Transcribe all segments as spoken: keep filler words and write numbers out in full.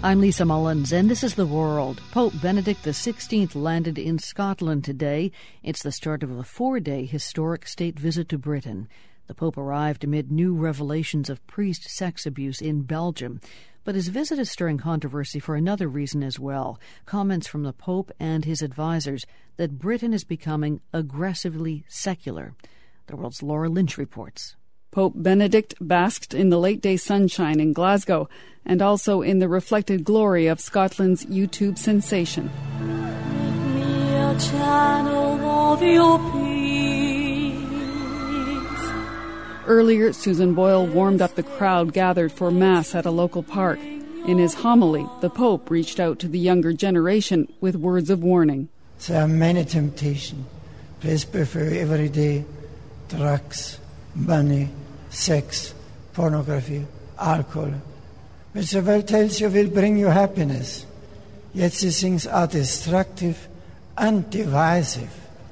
I'm Lisa Mullins, and this is The World. Pope Benedict the sixteenth landed in Scotland today. It's the start of a four-day historic state visit to Britain. The Pope arrived amid new revelations of priest sex abuse in Belgium. But his visit is stirring controversy for another reason as well. Comments from the Pope and his advisors that Britain is becoming aggressively secular. The World's Laura Lynch reports. Pope Benedict basked in the late-day sunshine in Glasgow and also in the reflected glory of Scotland's YouTube sensation. Make me a channel of your peace. Earlier, Susan Boyle warmed up the crowd gathered for Mass at a local park. In his homily, the Pope reached out to the younger generation with words of warning. There are many temptations placed before you every day: drugs, money, sex, pornography, alcohol, which the world tells you will bring you happiness. Yet these things are destructive and divisive.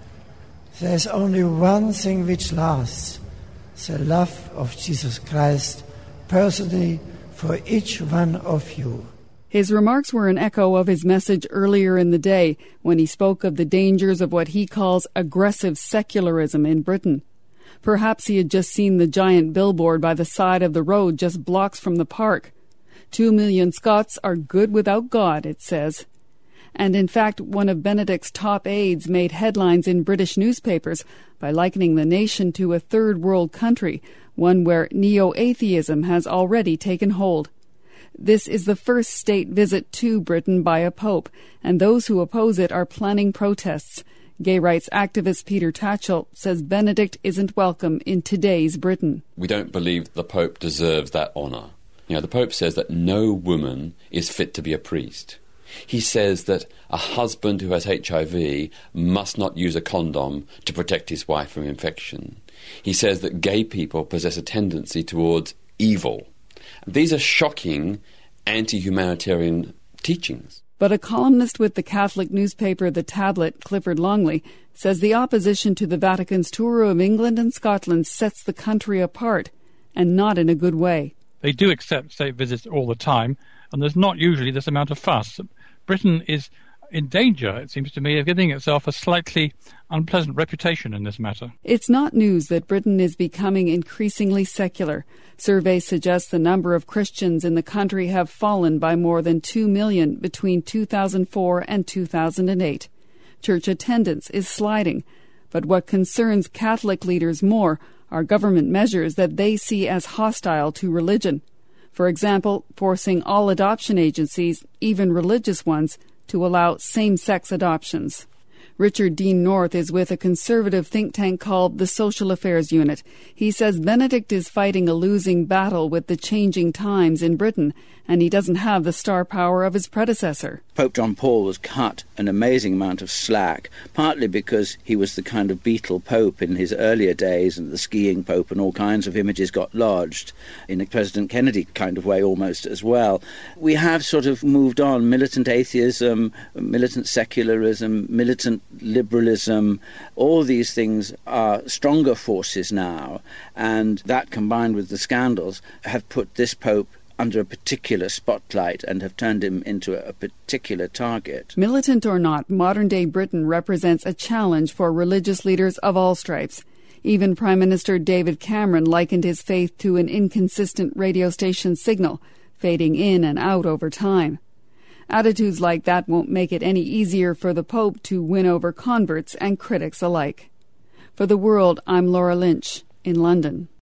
There is only one thing which lasts: the love of Jesus Christ personally for each one of you. His remarks were an echo of his message earlier in the day when he spoke of the dangers of what he calls aggressive secularism in Britain. Perhaps he had just seen the giant billboard by the side of the road just blocks from the park. Two million Scots are good without God, it says. And in fact, one of Benedict's top aides made headlines in British newspapers by likening the nation to a third world country, one where neo-atheism has already taken hold. This is the first state visit to Britain by a pope, and those who oppose it are planning protests. Gay rights activist Peter Tatchell says Benedict isn't welcome in today's Britain. We don't believe the Pope deserves that honour. You know, the Pope says that no woman is fit to be a priest. He says that a husband who has H I V must not use a condom to protect his wife from infection. He says that gay people possess a tendency towards evil. These are shocking anti-humanitarian teachings. But a columnist with the Catholic newspaper The Tablet, Clifford Longley, says the opposition to the Vatican's tour of England and Scotland sets the country apart, and not in a good way. They do accept state visits all the time, and there's not usually this amount of fuss. Britain is in danger, it seems to me, of giving itself a slightly unpleasant reputation in this matter. It's not news that Britain is becoming increasingly secular. Surveys suggest the number of Christians in the country have fallen by more than two million between two thousand four and two thousand eight. Church attendance is sliding. But what concerns Catholic leaders more are government measures that they see as hostile to religion. For example, forcing all adoption agencies, even religious ones, to allow same-sex adoptions. Richard Dean North is with a conservative think tank called the Social Affairs Unit. He says Benedict is fighting a losing battle with the changing times in Britain, and he doesn't have the star power of his predecessor. Pope John Paul was cut an amazing amount of slack, partly because he was the kind of Beatle Pope in his earlier days, and the skiing Pope and all kinds of images got lodged, in a President Kennedy kind of way almost as well. We have sort of moved on. Militant atheism, militant secularism, militant liberalism, all these things are stronger forces now, and that combined with the scandals have put this Pope under a particular spotlight and have turned him into a particular target. Militant or not, modern-day Britain represents a challenge for religious leaders of all stripes. Even Prime Minister David Cameron likened his faith to an inconsistent radio station signal, fading in and out over time. Attitudes like that won't make it any easier for the Pope to win over converts and critics alike. For The World, I'm Laura Lynch in London.